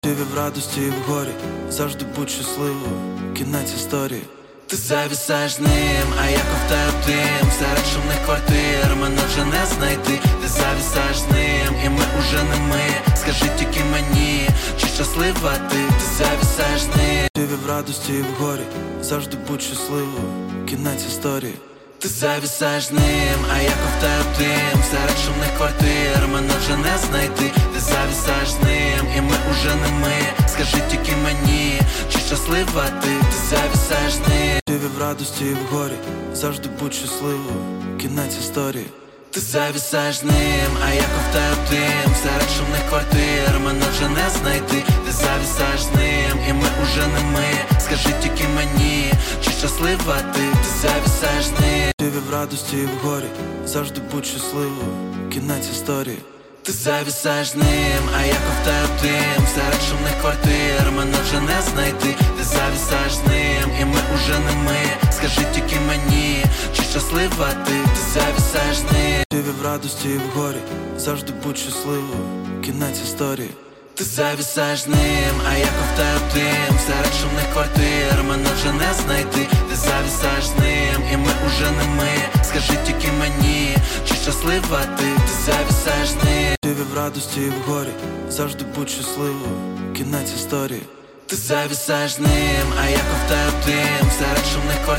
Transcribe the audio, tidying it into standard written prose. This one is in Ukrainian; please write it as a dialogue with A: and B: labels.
A: Живі в радості і в горі, завжди будь щасливою, кінець історії. Ти завісаєш ним, а я ковтаю дим. Серед шумних квартир мене вже не знайти. Ти завісаєш ним, і ми уже не ми. Скажи тільки мені, чи щаслива ти? Ти завісаєш ним. Живі в радості і в горі, завжди будь щасливою, кінець історії. Ти завісаєш ним, а я ковтаю дим. Серед шумних квартир мене вже не знайти. Ти завісаєш ним, і ми уже не ми. Скажи тільки мені, чи щаслива ти? Ти завісаєш ним. Живі в радості і в горі, завжди будь щасливою, кінець історії. Ти завісаєш ним, а я ковтаю дим. Серед шумних квартир мене вже не знайти. Ти завісаєш ним, і ми уже не ми. Скажи тільки мені, чи щаслива ти? Ти завісаєш ним. Живі в радості і в горі, завжди будь щасливою, кінець історії. Ти завісаєш ним, а я ковтаю дим. Серед шумних квартир мене вже не знайти. Ти завісаєш ним, і ми уже не ми. Скажи тільки мені, чи щаслива ти? Ти завісаєш ним. Живі в радості і в горі, завжди будь щасливою, кінець історії. Ти завісаєш ним, а я ковтаю дим. Серед шумних квартир мене вже не знайти. Ти завісаєш ним, і ми уже не ми. Скажи тільки мені, чи щаслива ти? Ти завісаєш ним. Живі в радості і в горі, завжди будь щасливою, кінець історії. Ти завісаєш ним, а я ковтаю дим. Серед шумних квартир